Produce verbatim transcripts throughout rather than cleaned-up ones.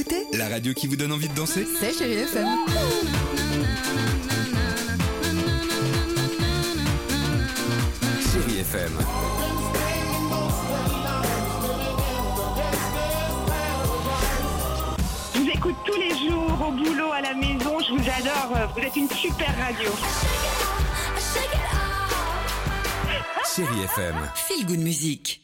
écoutez La radio qui vous donne envie de danser. C'est Chérie F M. Chérie F M. Je vous écoute tous les jours, au boulot, à la maison, je vous adore, vous êtes une super radio. Chérie F M. Feel Good Music.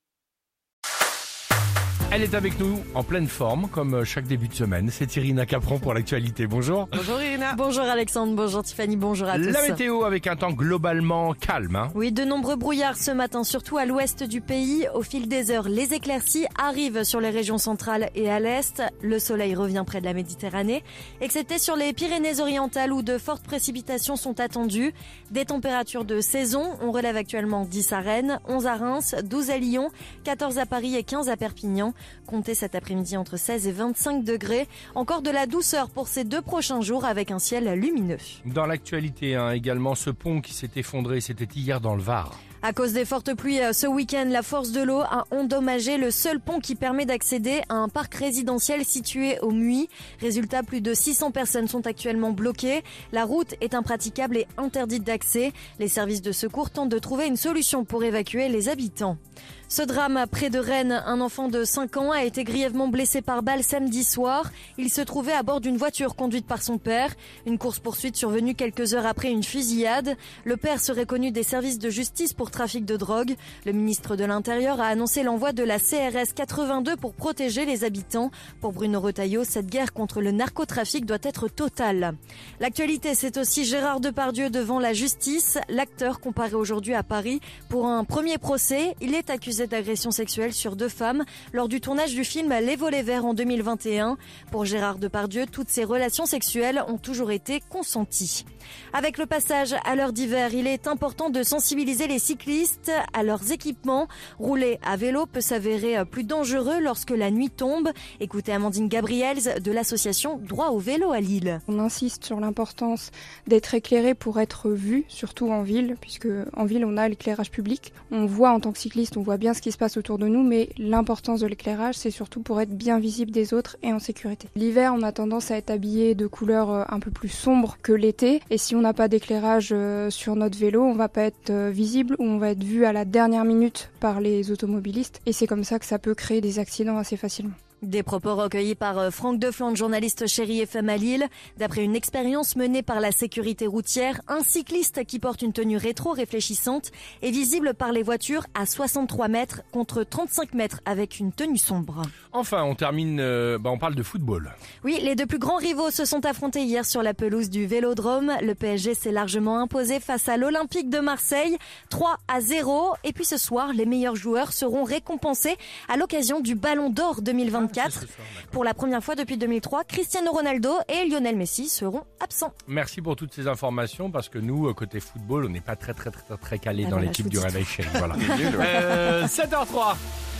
Elle est avec nous en pleine forme, comme chaque début de semaine. C'est Irina Capron pour l'actualité. Bonjour. Bonjour Irina. Bonjour Alexandre, bonjour Tiffany, bonjour à tous. La météo avec un temps globalement calme. Hein. Oui, de nombreux brouillards ce matin, surtout à l'ouest du pays. Au fil des heures, les éclaircies arrivent sur les régions centrales et à l'est. Le soleil revient près de la Méditerranée, excepté sur les Pyrénées-Orientales où de fortes précipitations sont attendues. Des températures de saison, on relève actuellement dix à Rennes, onze à Reims, douze à Lyon, quatorze à Paris et quinze à Perpignan. Comptez cet après-midi entre seize et vingt-cinq degrés. Encore de la douceur pour ces deux prochains jours avec un ciel lumineux. Dans l'actualité, hein, également ce pont qui s'est effondré, c'était hier dans le Var. À cause des fortes pluies ce week-end, la force de l'eau a endommagé le seul pont qui permet d'accéder à un parc résidentiel situé au Muy. Résultat, plus de six cents personnes sont actuellement bloquées. La route est impraticable et interdite d'accès. Les services de secours tentent de trouver une solution pour évacuer les habitants. Ce drame près de Rennes, un enfant de cinq ans a été grièvement blessé par balle samedi soir. Il se trouvait à bord d'une voiture conduite par son père. Une course-poursuite survenue quelques heures après une fusillade. Le père serait connu des services de justice pour trafic de drogue. Le ministre de l'Intérieur a annoncé l'envoi de la C R S quatre-vingt-deux pour protéger les habitants. Pour Bruno Retailleau, cette guerre contre le narcotrafic doit être totale. L'actualité, c'est aussi Gérard Depardieu devant la justice. L'acteur comparé aujourd'hui à Paris pour un premier procès. Il est accusé d'agression sexuelle sur deux femmes lors du tournage du film Les Volets Verts en deux mille vingt et un. Pour Gérard Depardieu, toutes ces relations sexuelles ont toujours été consenties. Avec le passage à l'heure d'hiver, il est important de sensibiliser les cyclistes à leurs équipements. Rouler à vélo peut s'avérer plus dangereux lorsque la nuit tombe. Écoutez Amandine Gabriels de l'association Droit au vélo à Lille. On insiste sur l'importance d'être éclairé pour être vu, surtout en ville, puisque en ville on a l'éclairage public. On voit en tant que cycliste, on voit bien ce qui se passe autour de nous, mais l'importance de l'éclairage, c'est surtout pour être bien visible des autres et en sécurité. L'hiver, on a tendance à être habillé de couleurs un peu plus sombres que l'été, et si on n'a pas d'éclairage sur notre vélo, on va pas être visible ou on va être vu à la dernière minute par les automobilistes, et c'est comme ça que ça peut créer des accidents assez facilement. Des propos recueillis par Franck Deflande, journaliste Chérie F M à Lille. D'après une expérience menée par la sécurité routière, un cycliste qui porte une tenue rétro-réfléchissante est visible par les voitures à soixante-trois mètres contre trente-cinq mètres avec une tenue sombre. Enfin, on termine, euh, bah on parle de football. Oui, les deux plus grands rivaux se sont affrontés hier sur la pelouse du Vélodrome. Le P S G s'est largement imposé face à l'Olympique de Marseille, trois à zéro. Et puis ce soir, les meilleurs joueurs seront récompensés à l'occasion du Ballon d'Or deux mille vingt-quatre. Pour la première fois depuis deux mille trois, Cristiano Ronaldo et Lionel Messi seront absents. Merci pour toutes ces informations parce que nous, côté football, on n'est pas très très très très calés ah dans l'équipe du Réveil Chérie. Voilà. euh, sept heures zéro trois